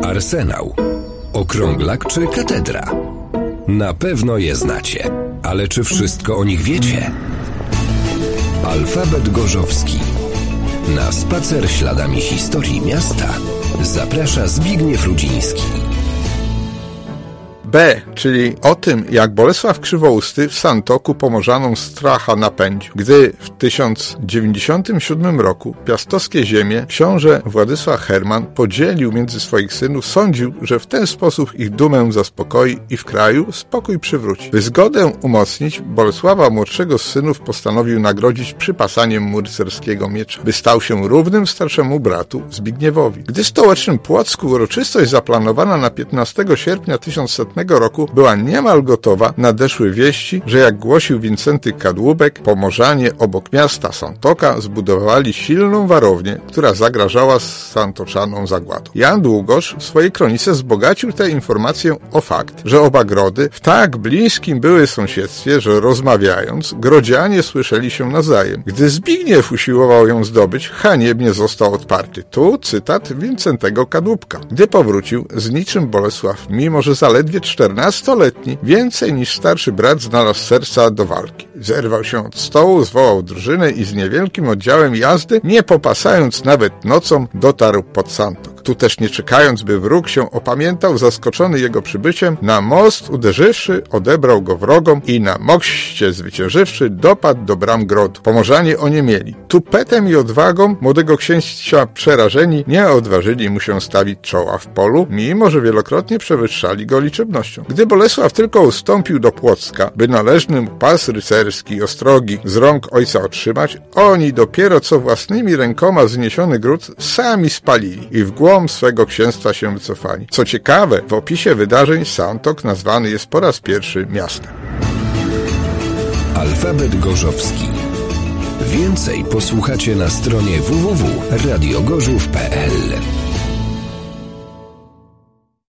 Arsenał, okrąglak czy katedra? Na pewno je znacie, ale czy wszystko o nich wiecie? Alfabet Gorzowski. Na spacer śladami historii miasta zaprasza Zbigniew Rudziński. B, czyli o tym, jak Bolesław Krzywousty w Santoku pomorzaną Stracha napędził. Gdy w 1097 roku piastowskie ziemie książę Władysław Herman podzielił między swoich synów, sądził, że w ten sposób ich dumę zaspokoi i w kraju spokój przywróci. By zgodę umocnić, Bolesława młodszego z synów postanowił nagrodzić przypasaniem mu rycerskiego miecza, by stał się równym starszemu bratu Zbigniewowi. Gdy w stołecznym Płocku uroczystość zaplanowana na 15 sierpnia 1100 roku była niemal gotowa, nadeszły wieści, że jak głosił Wincenty Kadłubek, Pomorzanie obok miasta Santoka zbudowali silną warownię, która zagrażała santoczanom zagładą. Jan Długosz w swojej kronice wzbogacił tę informację o fakt, że oba grody w tak bliskim były sąsiedztwie, że rozmawiając, grodzianie słyszeli się nawzajem. Gdy Zbigniew usiłował ją zdobyć, haniebnie został odparty. Tu cytat Wincentego Kadłubka. Gdy powrócił, z niczym Bolesław, mimo że zaledwie 14-letni, więcej niż starszy brat znalazł serca do walki. Zerwał się od stołu, zwołał drużynę i z niewielkim oddziałem jazdy, nie popasając nawet nocą, dotarł pod Santok. Tu też nie czekając, by wróg się opamiętał, zaskoczony jego przybyciem, na most uderzywszy, odebrał go wrogom i na moście zwyciężywszy, dopadł do bram grodu. Pomorzanie oniemieli. Tupetem i odwagą młodego księcia przerażeni nie odważyli mu się stawić czoła w polu, mimo że wielokrotnie przewyższali go liczebnością. Gdy Bolesław tylko ustąpił do Płocka, by należny mu pas rycerski i ostrogi z rąk ojca otrzymać, oni dopiero co własnymi rękoma wzniesiony gród sami spalili i w głąb swego księstwa się wycofali. Co ciekawe, w opisie wydarzeń Santok nazwany jest po raz pierwszy miastem. Alfabet Gorzowski. Więcej posłuchacie na stronie www.radiogorzów.pl.